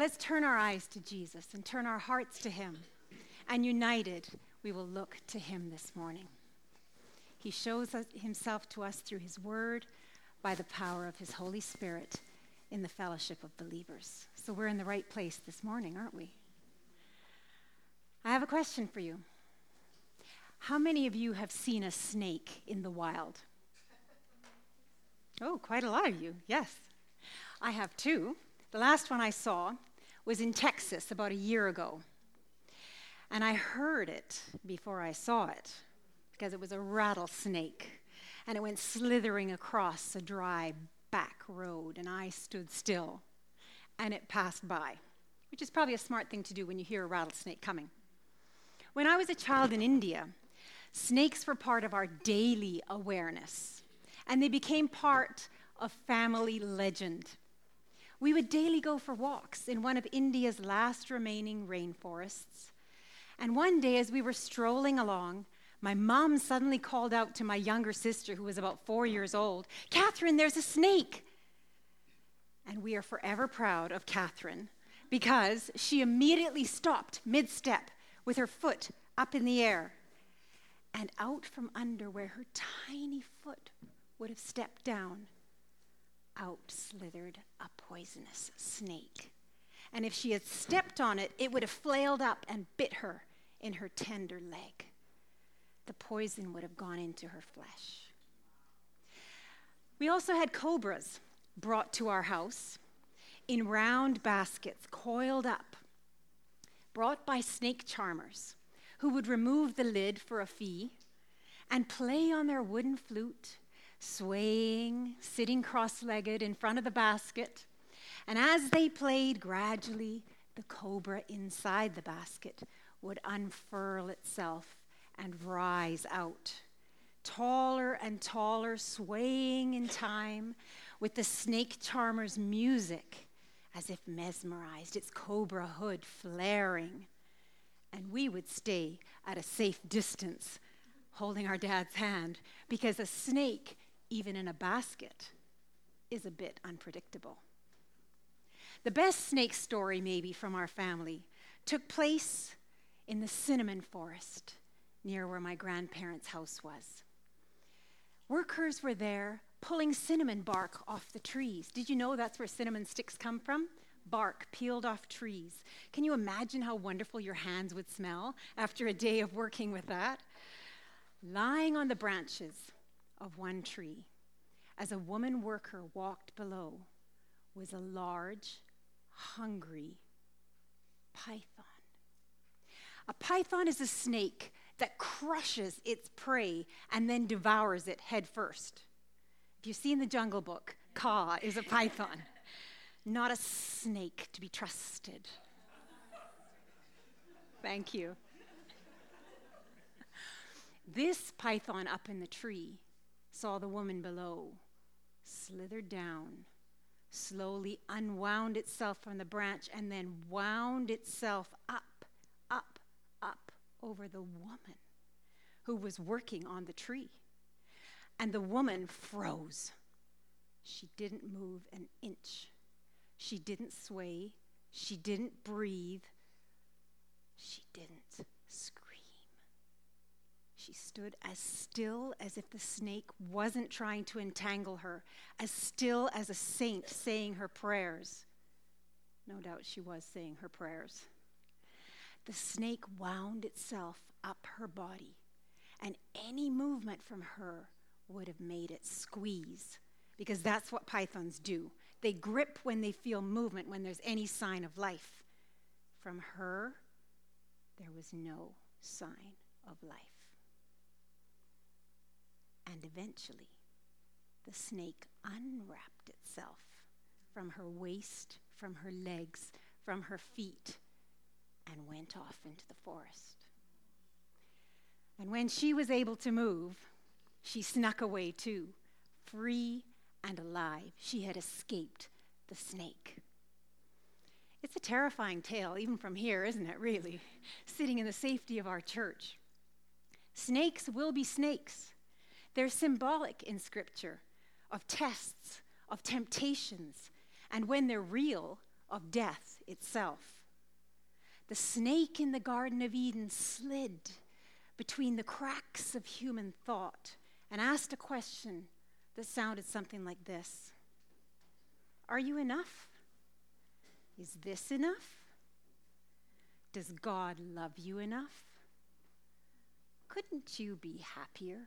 Let's turn our eyes to Jesus and turn our hearts to him. And united, we will look to him this morning. He shows himself to us through his word by the power of his Holy Spirit in the fellowship of believers. So we're in the right place this morning, aren't we? I have a question for you. How many of you have seen a snake in the wild? Oh, quite a lot of you, yes. I have too. The last one I saw was in Texas about a year ago. And I heard it before I saw it because it was a rattlesnake. And it went slithering across a dry back road, and I stood still. And it passed by, which is probably a smart thing to do when you hear a rattlesnake coming. When I was a child in India, snakes were part of our daily awareness, and they became part of family legend. We would daily go for walks in one of India's last remaining rainforests. And one day, as we were strolling along, my mom suddenly called out to my younger sister, who was about 4 years old, "Catherine, there's a snake." And we are forever proud of Catherine because she immediately stopped mid-step with her foot up in the air. And out from under where her tiny foot would have stepped down, out slithered a poisonous snake. And if she had stepped on it, it would have flailed up and bit her in her tender leg. The poison would have gone into her flesh. We also had cobras brought to our house in round baskets, coiled up, brought by snake charmers, who would remove the lid for a fee and play on their wooden flute, swaying, sitting cross-legged in front of the basket. And as they played, gradually, the cobra inside the basket would unfurl itself and rise out, taller and taller, swaying in time with the snake charmer's music, as if mesmerized, its cobra hood flaring. And we would stay at a safe distance, holding our dad's hand, because a snake, even in a basket, is a bit unpredictable. The best snake story, maybe, from our family took place in the cinnamon forest near where my grandparents' house was. Workers were there pulling cinnamon bark off the trees. Did you know that's where cinnamon sticks come from? Bark peeled off trees. Can you imagine how wonderful your hands would smell after a day of working with that? Lying on the branches of one tree, as a woman worker walked below, was a large, hungry python. A python is a snake that crushes its prey and then devours it head first. If you've seen the Jungle Book, Kaa is a python, not a snake to be trusted. Thank you. This python up in the tree saw the woman below, slithered down, slowly unwound itself from the branch, and then wound itself up, up, up over the woman who was working on the tree. And the woman froze. She didn't move an inch. She didn't sway. She didn't breathe. She didn't scream. She stood as still as if the snake wasn't trying to entangle her, as still as a saint saying her prayers. No doubt she was saying her prayers. The snake wound itself up her body, and any movement from her would have made it squeeze, because that's what pythons do. They grip when they feel movement, when there's any sign of life. From her, there was no sign of life. And eventually, the snake unwrapped itself from her waist, from her legs, from her feet, and went off into the forest. And when she was able to move, she snuck away too, free and alive. She had escaped the snake. It's a terrifying tale, even from here, isn't it, really? Sitting in the safety of our church. Snakes will be snakes. They're symbolic in Scripture of tests, of temptations, and when they're real, of death itself. The snake in the Garden of Eden slid between the cracks of human thought and asked a question that sounded something like this: Are you enough? Is this enough? Does God love you enough? Couldn't you be happier?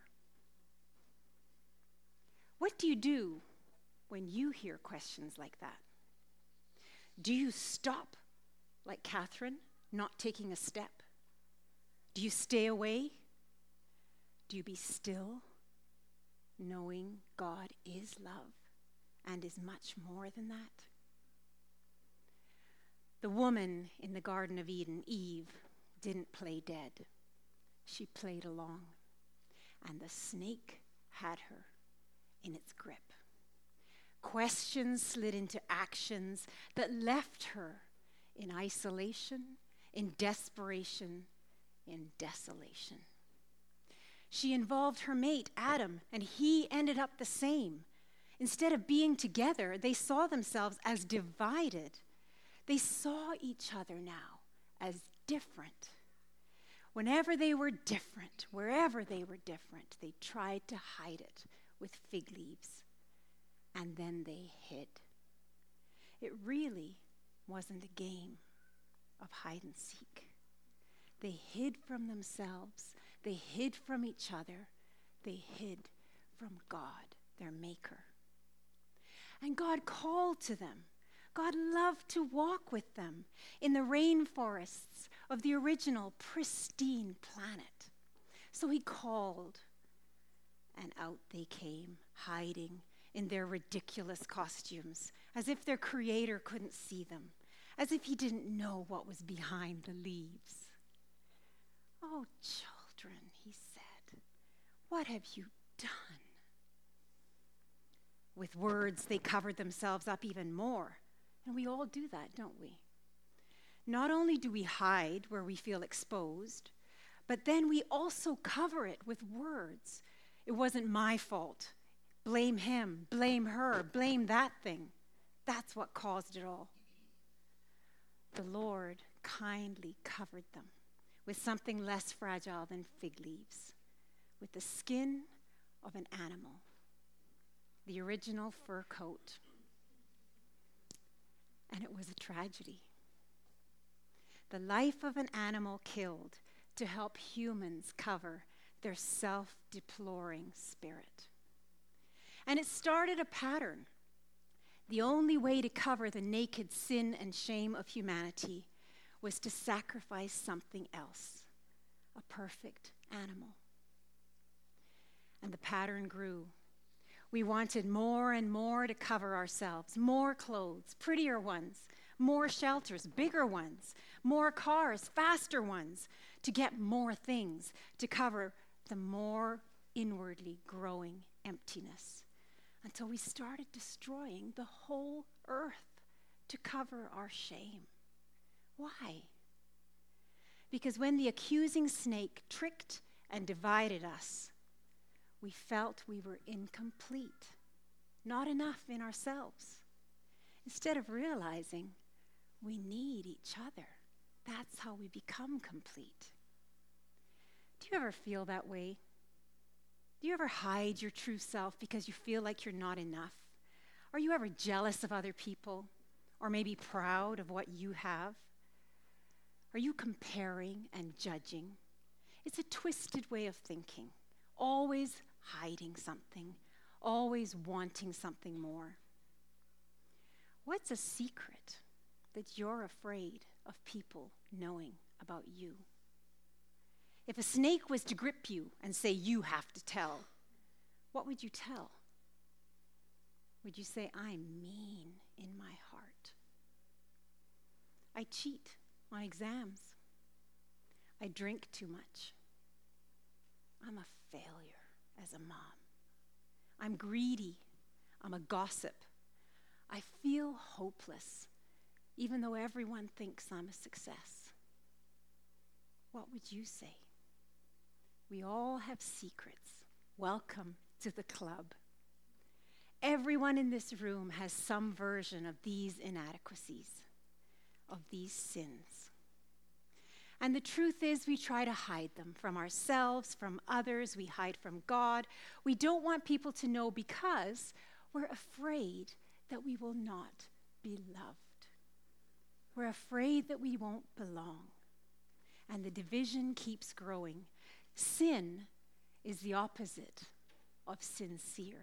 What do you do when you hear questions like that? Do you stop, like Catherine, not taking a step? Do you stay away? Do you be still, knowing God is love and is much more than that? The woman in the Garden of Eden, Eve, didn't play dead. She played along, and the snake had her in its grip. Questions slid into actions that left her in isolation, in desperation, in desolation. She involved her mate, Adam, and he ended up the same. Instead of being together, they saw themselves as divided. They saw each other now as different. Whenever they were different, wherever they were different, they tried to hide it with fig leaves. And then they hid. It really wasn't a game of hide and seek. They hid from themselves. They hid from each other. They hid from God, their maker. And God called to them. God loved to walk with them in the rainforests of the original pristine planet. So he called, and out they came, hiding in their ridiculous costumes, as if their creator couldn't see them, as if he didn't know what was behind the leaves. Oh, children, he said, what have you done? With words, they covered themselves up even more. And we all do that, don't we? Not only do we hide where we feel exposed, but then we also cover it with words. It wasn't my fault. Blame him, blame her, blame that thing. That's what caused it all. The Lord kindly covered them with something less fragile than fig leaves, with the skin of an animal, the original fur coat. And it was a tragedy. The life of an animal killed to help humans cover their self-deploring spirit. And it started a pattern. The only way to cover the naked sin and shame of humanity was to sacrifice something else, a perfect animal. And the pattern grew. We wanted more and more to cover ourselves, more clothes, prettier ones, more shelters, bigger ones, more cars, faster ones, to get more things to cover the more inwardly growing emptiness, until we started destroying the whole earth to cover our shame. Why? Because when the accusing snake tricked and divided us, we felt we were incomplete, not enough in ourselves. Instead of realizing we need each other, that's how we become complete. Do you ever feel that way? Do you ever hide your true self because you feel like you're not enough? Are you ever jealous of other people, or maybe proud of what you have? Are you comparing and judging? It's a twisted way of thinking, always hiding something, always wanting something more. What's a secret that you're afraid of people knowing about you? If a snake was to grip you and say, you have to tell, what would you tell? Would you say, I'm mean in my heart? I cheat on exams. I drink too much. I'm a failure as a mom. I'm greedy. I'm a gossip. I feel hopeless, even though everyone thinks I'm a success. What would you say? We all have secrets. Welcome to the club. Everyone in this room has some version of these inadequacies. of these sins. And the truth is, we try to hide them from ourselves, from others. We hide from God. We don't want people to know because we're afraid that we will not be loved. We're afraid that we won't belong. And the division keeps growing. Sin is the opposite of sincere.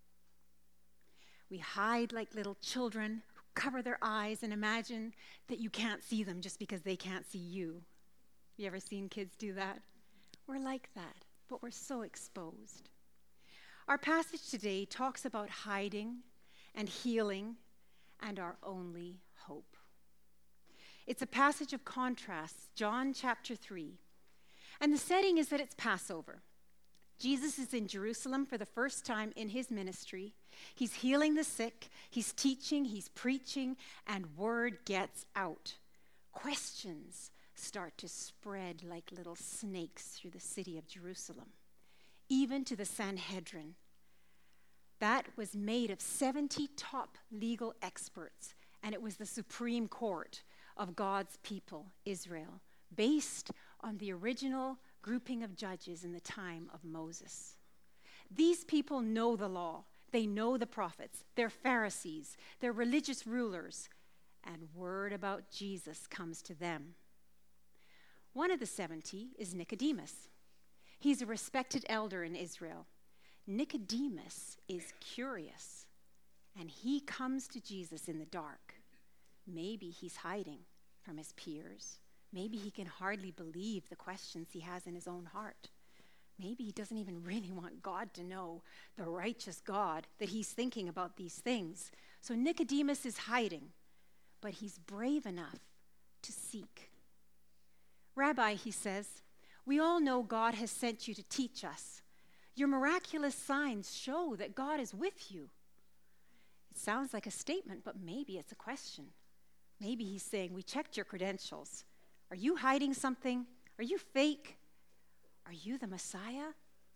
We hide like little children who cover their eyes and imagine that you can't see them just because they can't see you. You ever seen kids do that? We're like that, but we're so exposed. Our passage today talks about hiding and healing and our only hope. It's a passage of contrasts, John chapter 3. And the setting is that it's Passover. Jesus is in Jerusalem for the first time in his ministry. He's healing the sick, he's teaching, he's preaching, and word gets out. Questions start to spread like little snakes through the city of Jerusalem, even to the Sanhedrin. That was made of 70 top legal experts, and it was the Supreme Court of God's people, Israel, based on the original grouping of judges in the time of Moses. These people know the law. They know the prophets. They're Pharisees. They're religious rulers. And word about Jesus comes to them. One of the 70 is Nicodemus. He's a respected elder in Israel. Nicodemus is curious, and he comes to Jesus in the dark. Maybe he's hiding from his peers. Maybe he can hardly believe the questions he has in his own heart. Maybe he doesn't even really want God to know, the righteous God, that he's thinking about these things. So Nicodemus is hiding, but he's brave enough to seek. Rabbi, he says, we all know God has sent you to teach us. Your miraculous signs show that God is with you. It sounds like a statement, but maybe it's a question. Maybe he's saying, we checked your credentials. Are you hiding something? Are you fake? Are you the Messiah?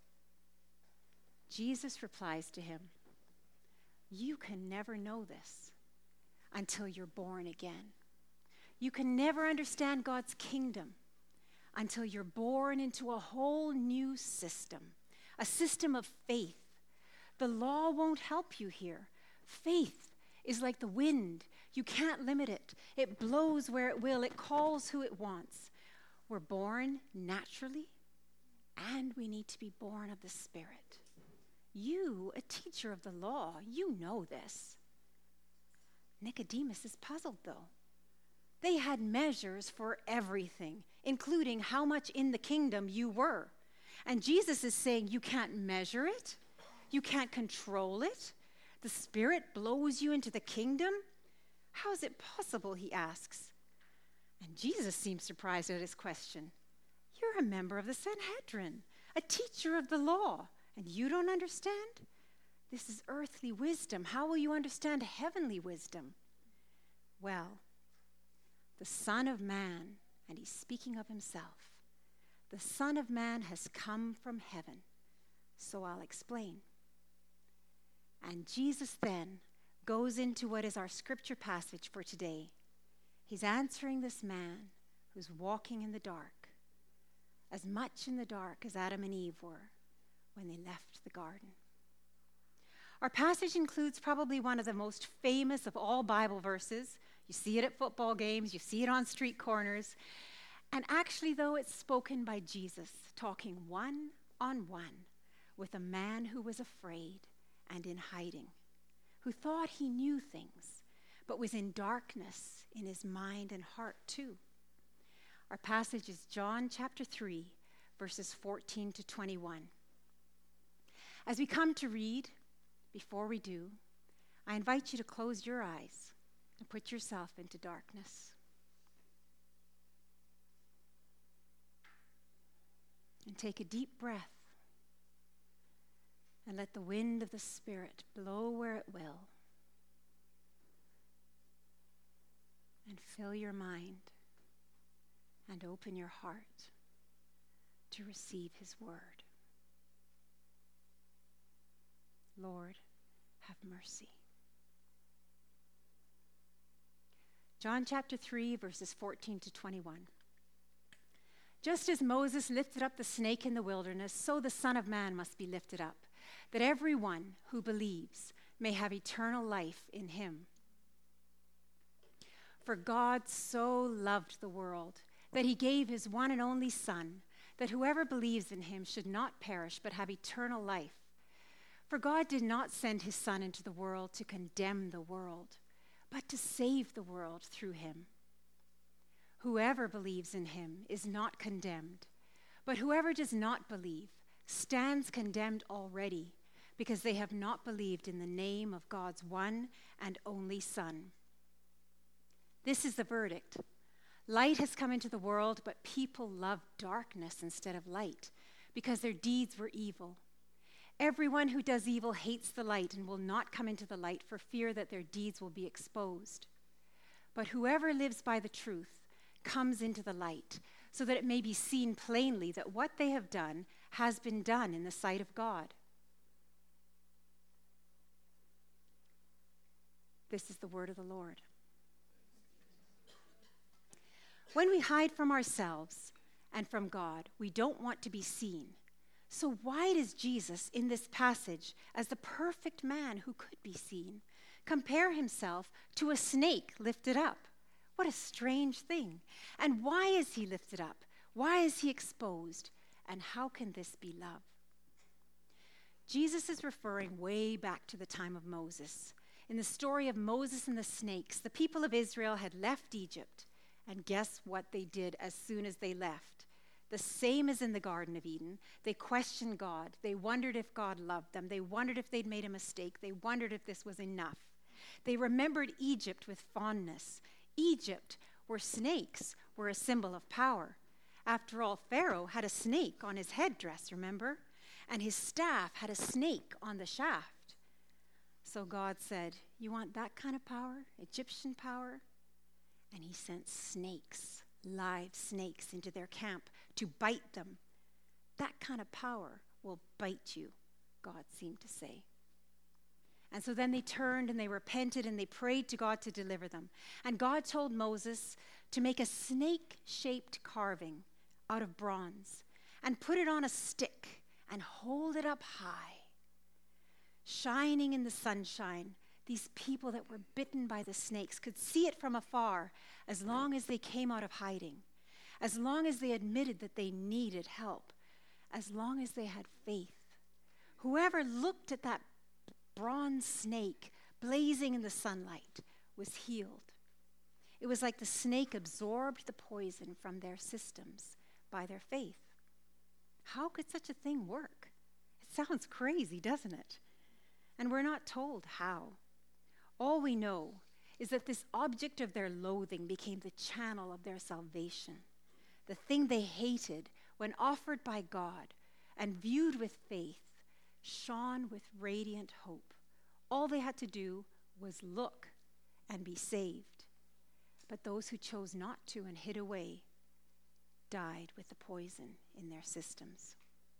Jesus replies to him, you can never know this until you're born again. You can never understand God's kingdom until you're born into a whole new system, a system of faith. The law won't help you here. Faith is like the wind. You can't limit it. It blows where it will. It calls who it wants. We're born naturally, and we need to be born of the Spirit. You, a teacher of the law, you know this. Nicodemus is puzzled, though. They had measures for everything, including how much in the kingdom you were. And Jesus is saying you can't measure it. You can't control it. The Spirit blows you into the kingdom. How is it possible, he asks. And Jesus seems surprised at his question. You're a member of the Sanhedrin, a teacher of the law, and you don't understand? This is earthly wisdom. How will you understand heavenly wisdom? Well, the Son of Man, and he's speaking of himself, the Son of Man has come from heaven. So I'll explain. And Jesus then goes into what is our scripture passage for today. He's answering this man who's walking in the dark, as much in the dark as Adam and Eve were when they left the garden. Our passage includes probably one of the most famous of all Bible verses. You see it at football games, you see it on street corners. And actually, though, it's spoken by Jesus, talking one-on-one with a man who was afraid and in hiding, who thought he knew things, but was in darkness in his mind and heart too. Our passage is John chapter 3, verses 14 to 21. As we come to read, before we do, I invite you to close your eyes and put yourself into darkness. And take a deep breath and let the wind of the Spirit blow where it will and fill your mind and open your heart to receive his word. Lord, have mercy. John chapter 3, verses 14 to 21. Just as Moses lifted up the snake in the wilderness, so the Son of Man must be lifted up, that everyone who believes may have eternal life in him. For God so loved the world that he gave his one and only Son, that whoever believes in him should not perish but have eternal life. For God did not send his Son into the world to condemn the world, but to save the world through him. Whoever believes in him is not condemned, but whoever does not believe stands condemned already, because they have not believed in the name of God's one and only Son. This is the verdict. Light has come into the world, but people love darkness instead of light, because their deeds were evil. Everyone who does evil hates the light and will not come into the light for fear that their deeds will be exposed. But whoever lives by the truth comes into the light, so that it may be seen plainly that what they have done has been done in the sight of God. This is the word of the Lord. When we hide from ourselves and from God, we don't want to be seen. So why does Jesus, in this passage, as the perfect man who could be seen, compare himself to a snake lifted up? What a strange thing. And why is he lifted up? Why is he exposed? And how can this be love? Jesus is referring way back to the time of Moses. In the story of Moses and the snakes, the people of Israel had left Egypt. And guess what they did as soon as they left? The same as in the Garden of Eden. They questioned God. They wondered if God loved them. They wondered if they'd made a mistake. They wondered if this was enough. They remembered Egypt with fondness. Egypt, where snakes were a symbol of power. After all, Pharaoh had a snake on his headdress, remember? And his staff had a snake on the shaft. So God said, you want that kind of power? Egyptian power? And he sent snakes, live snakes, into their camp to bite them. That kind of power will bite you, God seemed to say. And so then they turned and they repented and they prayed to God to deliver them. And God told Moses to make a snake-shaped carving out of bronze and put it on a stick and hold it up high. Shining in the sunshine, these people that were bitten by the snakes could see it from afar as long as they came out of hiding, as long as they admitted that they needed help, as long as they had faith. Whoever looked at that bronze snake blazing in the sunlight was healed. It was like the snake absorbed the poison from their systems by their faith. How could such a thing work? It sounds crazy, doesn't it? And we're not told how. All we know is that this object of their loathing became the channel of their salvation. The thing they hated, when offered by God and viewed with faith, shone with radiant hope. All they had to do was look and be saved. But those who chose not to and hid away died with the poison in their systems.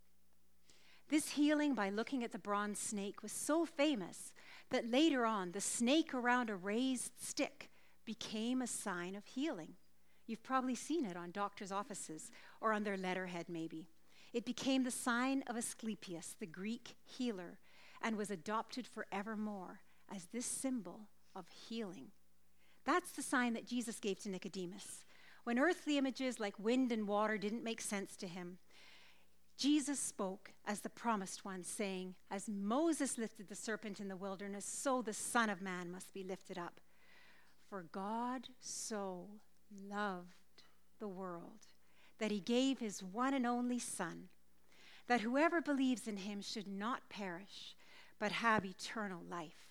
This healing by looking at the bronze snake was so famous that later on the snake around a raised stick became a sign of healing. You've probably seen it on doctors' offices or on their letterhead maybe. It became the sign of Asclepius, the Greek healer, and was adopted forevermore as this symbol of healing. That's the sign that Jesus gave to Nicodemus. When earthly images like wind and water didn't make sense to him, Jesus spoke as the promised one, saying, as Moses lifted the serpent in the wilderness, so the Son of Man must be lifted up. For God so loved the world that he gave his one and only Son, that whoever believes in him should not perish, but have eternal life.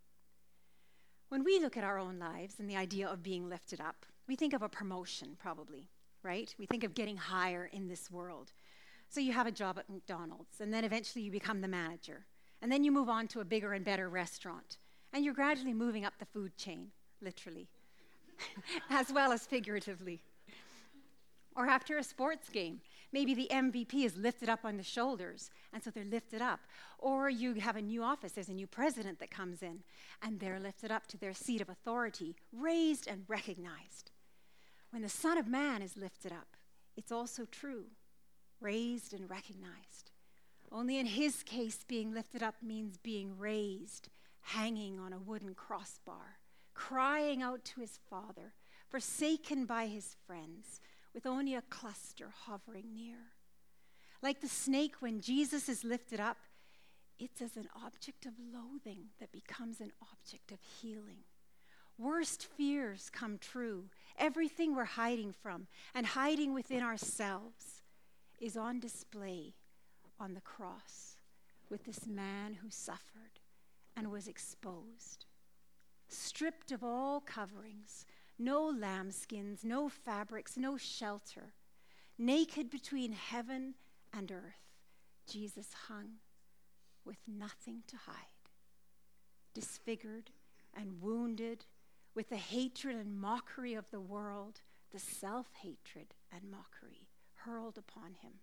When we look at our own lives and the idea of being lifted up, we think of a promotion probably, right? We think of getting higher in this world. So you have a job at McDonald's, and then eventually you become the manager. And then you move on to a bigger and better restaurant. And you're gradually moving up the food chain, literally, as well as figuratively. Or after a sports game, maybe the MVP is lifted up on the shoulders, and so they're lifted up. Or you have a new office, there's a new president that comes in, and they're lifted up to their seat of authority, raised and recognized. When the Son of Man is lifted up, it's also true, raised and recognized. Only in his case, being lifted up means being raised, hanging on a wooden crossbar, crying out to his Father, forsaken by his friends, with only a cluster hovering near. Like the snake, when Jesus is lifted up, it's as an object of loathing that becomes an object of healing. Worst fears come true. Everything we're hiding from and hiding within ourselves is on display on the cross with this man who suffered and was exposed. Stripped of all coverings, no lambskins, no fabrics, no shelter. Naked between heaven and earth, Jesus hung with nothing to hide. Disfigured and wounded with the hatred and mockery of the world, the self-hatred and mockery hurled upon him.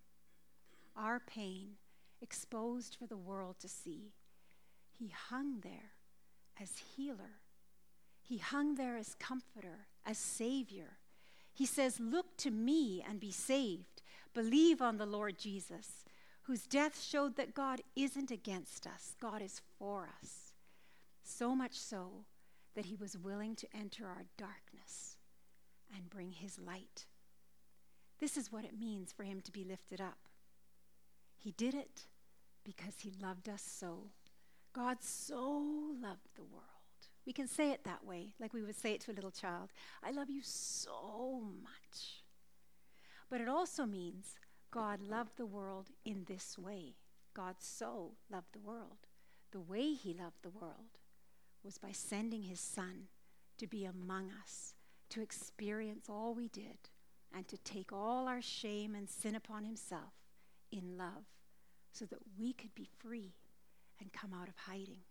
Our pain exposed for the world to see. He hung there as healer. He hung there as comforter, as savior. He says, look to me and be saved. Believe on the Lord Jesus, whose death showed that God isn't against us. God is for us. So much so that he was willing to enter our darkness and bring his light. This is what it means for him to be lifted up. He did it because he loved us so. God so loved the world. We can say it that way, like we would say it to a little child. I love you so much. But it also means God loved the world in this way. God so loved the world. The way he loved the world was by sending his Son to be among us, to experience all we did, and to take all our shame and sin upon himself in love, so that we could be free and come out of hiding.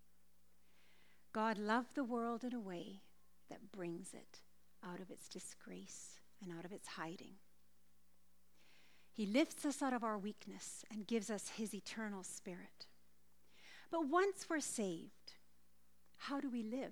God loved the world in a way that brings it out of its disgrace and out of its hiding. He lifts us out of our weakness and gives us his eternal spirit. But once we're saved, how do we live?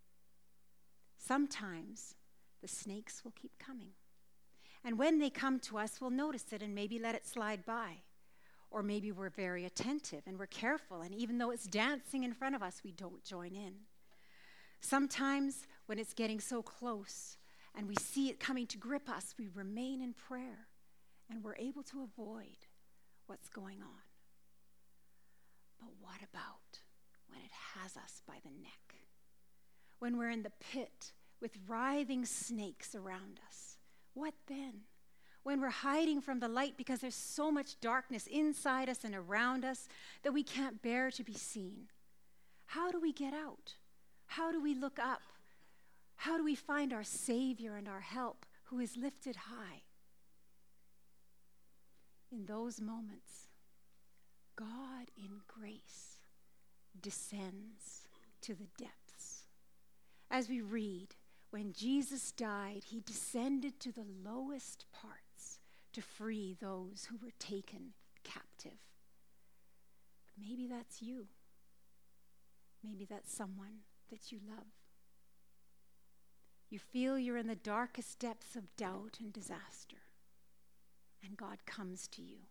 Sometimes the snakes will keep coming. And when they come to us, we'll notice it and maybe let it slide by. Or maybe we're very attentive and we're careful, and even though it's dancing in front of us, we don't join in. Sometimes when it's getting so close and we see it coming to grip us, we remain in prayer and we're able to avoid what's going on. But what about when it has us by the neck? When we're in the pit with writhing snakes around us, what then? When we're hiding from the light because there's so much darkness inside us and around us that we can't bear to be seen. How do we get out? How do we look up? How do we find our Savior and our help who is lifted high? In those moments, God in grace descends to the depths. As we read, when Jesus died, he descended to the lowest parts to free those who were taken captive. Maybe that's you. Maybe that's someone that you love. You feel you're in the darkest depths of doubt and disaster, and God comes to you.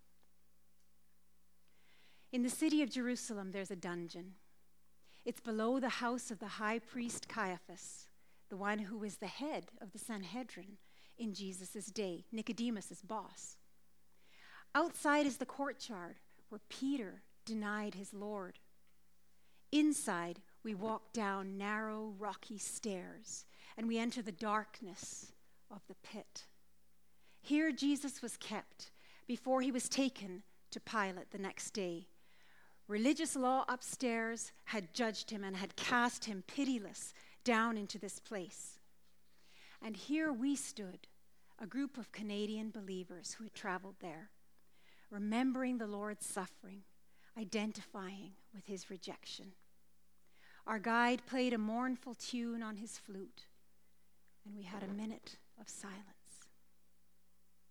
In the city of Jerusalem, there's a dungeon. It's below the house of the high priest Caiaphas, the one who was the head of the Sanhedrin in Jesus' day, Nicodemus' boss. Outside is the courtyard where Peter denied his Lord. Inside, we walk down narrow, rocky stairs, and we enter the darkness of the pit. Here Jesus was kept before he was taken to Pilate the next day. Religious law upstairs had judged him and had cast him pitiless down into this place. And here we stood, a group of Canadian believers who had traveled there, remembering the Lord's suffering, identifying with his rejection. Our guide played a mournful tune on his flute, and we had a minute of silence.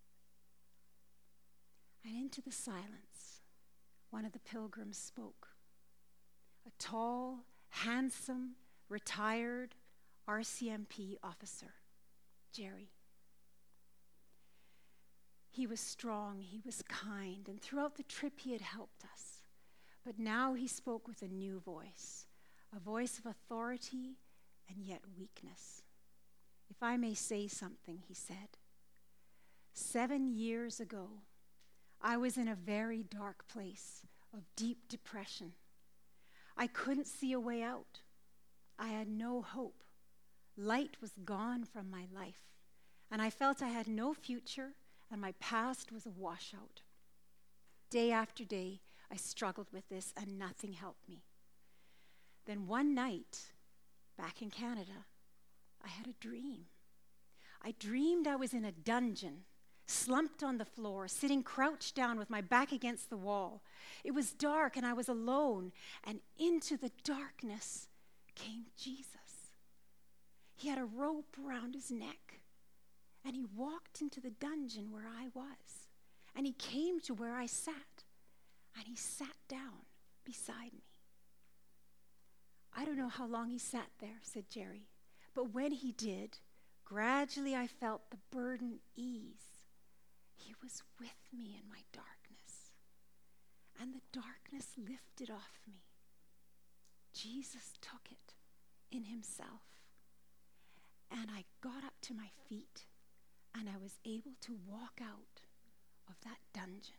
And into the silence, one of the pilgrims spoke. A tall, handsome, retired RCMP officer, Jerry. He was strong, he was kind, and throughout the trip he had helped us. But now he spoke with a new voice, a voice of authority and yet weakness. If I may say something, he said, 7 years ago, I was in a very dark place of deep depression. I couldn't see a way out. I had no hope. Light was gone from my life, and I felt I had no future, and my past was a washout. Day after day, I struggled with this, and nothing helped me. Then one night, back in Canada, I had a dream. I dreamed I was in a dungeon, slumped on the floor, sitting crouched down with my back against the wall. It was dark and I was alone, and into the darkness came Jesus. He had a rope around his neck, and he walked into the dungeon where I was, and he came to where I sat, and he sat down beside me. I don't know how long he sat there, said Jerry, but when he did, gradually I felt the burden ease. He was with me in my darkness, and the darkness lifted off me. Jesus took it in himself, and I got up to my feet, and I was able to walk out of that dungeon.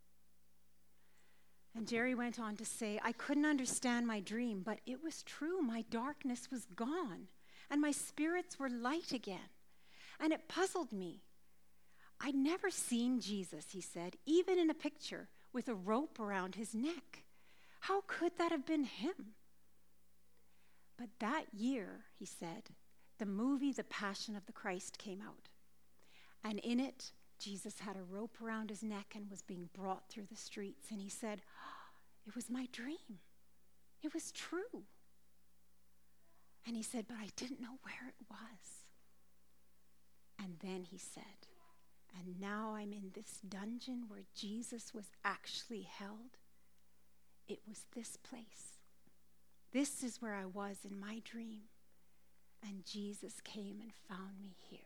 And Jerry went on to say, I couldn't understand my dream, but it was true. My darkness was gone, and my spirits were light again. And it puzzled me. I'd never seen Jesus, he said, even in a picture with a rope around his neck. How could that have been him? But that year, he said, the movie The Passion of the Christ came out. And in it, Jesus had a rope around his neck and was being brought through the streets. And he said, it was my dream. It was true. And he said, but I didn't know where it was. And then he said, and now I'm in this dungeon where Jesus was actually held. It was this place. This is where I was in my dream. And Jesus came and found me here.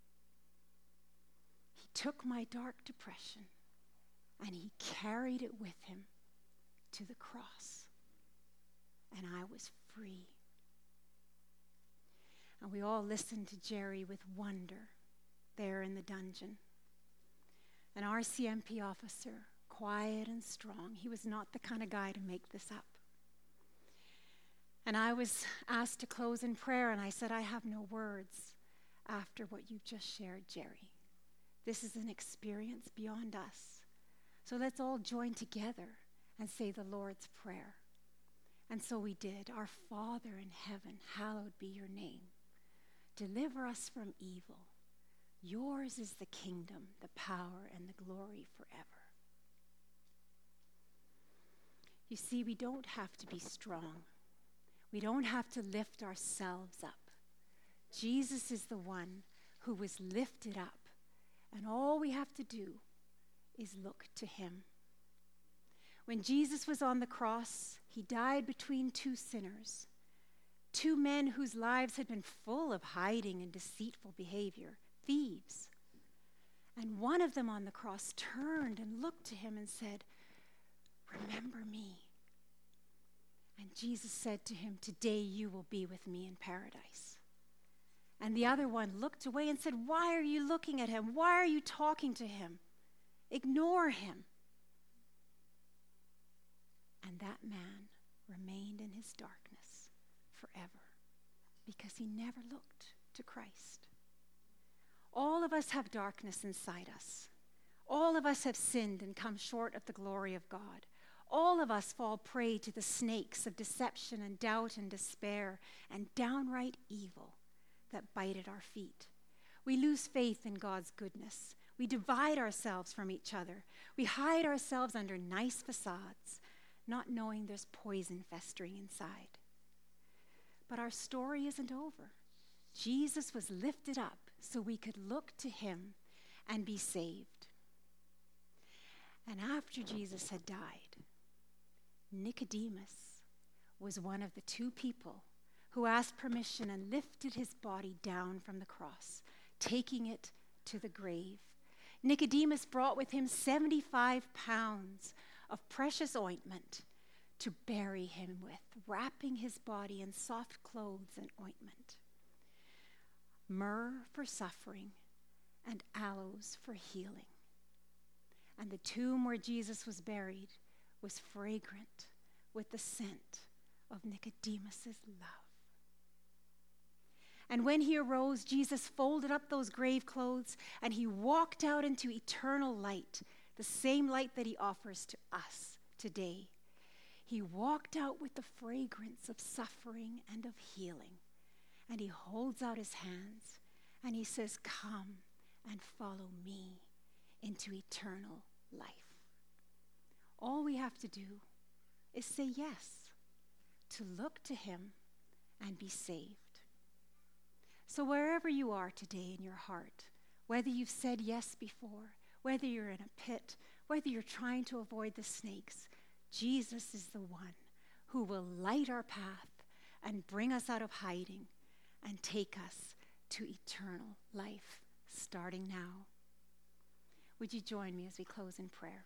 He took my dark depression and he carried it with him to the cross. And I was free. And we all listened to Jerry with wonder there in the dungeon. An RCMP officer, quiet and strong. He was not the kind of guy to make this up. And I was asked to close in prayer, and I said, I have no words after what you've just shared, Jerry. This is an experience beyond us. So let's all join together and say the Lord's Prayer. And so we did. Our Father in heaven, hallowed be your name. Deliver us from evil. Yours is the kingdom, the power, and the glory forever. You see, we don't have to be strong. We don't have to lift ourselves up. Jesus is the one who was lifted up, and all we have to do is look to him. When Jesus was on the cross, he died between two sinners, two men whose lives had been full of hiding and deceitful behavior, thieves. And one of them on the cross turned and looked to him and said, remember me. And Jesus said to him, today you will be with me in paradise. And the other one looked away and said, why are you looking at him? Why are you talking to him? Ignore him. And that man remained in his darkness forever because he never looked to Christ. All of us have darkness inside us. All of us have sinned and come short of the glory of God. All of us fall prey to the snakes of deception and doubt and despair and downright evil that bite at our feet. We lose faith in God's goodness. We divide ourselves from each other. We hide ourselves under nice facades, not knowing there's poison festering inside. But our story isn't over. Jesus was lifted up so we could look to him and be saved. And after Jesus had died, Nicodemus was one of the two people who asked permission and lifted his body down from the cross, taking it to the grave. Nicodemus brought with him 75 pounds of precious ointment to bury him with, wrapping his body in soft clothes and ointment. Myrrh for suffering and aloes for healing. And the tomb where Jesus was buried was fragrant with the scent of Nicodemus's love. And when he arose, Jesus folded up those grave clothes and he walked out into eternal light, the same light that he offers to us today. He walked out with the fragrance of suffering and of healing. And he holds out his hands and he says, "Come and follow me into eternal life." All we have to do is say yes, to look to him and be saved. So wherever you are today in your heart, whether you've said yes before, whether you're in a pit, whether you're trying to avoid the snakes, Jesus is the one who will light our path and bring us out of hiding and take us to eternal life, starting now. Would you join me as we close in prayer?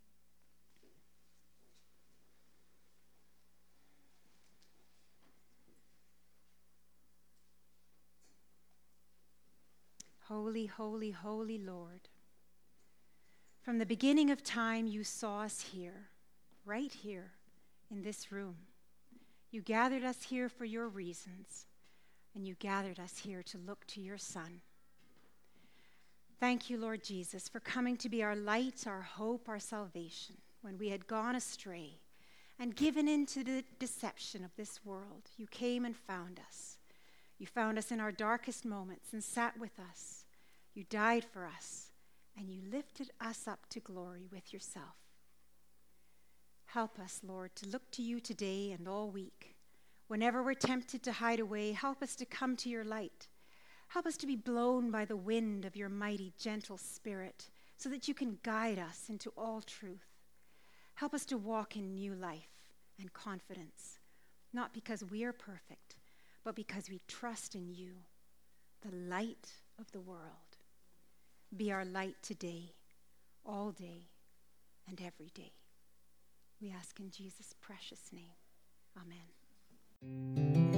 Holy, holy, holy Lord, from the beginning of time you saw us here, right here in this room. You gathered us here for your reasons, and you gathered us here to look to your Son. Thank you, Lord Jesus, for coming to be our light, our hope, our salvation, when we had gone astray and given into the deception of this world. You came and found us. You found us in our darkest moments and sat with us. You died for us, and you lifted us up to glory with yourself. Help us, Lord, to look to you today and all week. Whenever we're tempted to hide away, help us to come to your light. Help us to be blown by the wind of your mighty, gentle Spirit so that you can guide us into all truth. Help us to walk in new life and confidence, not because we are perfect, but because we trust in you, the light of the world. Be our light today, all day, and every day. We ask in Jesus' precious name. Amen.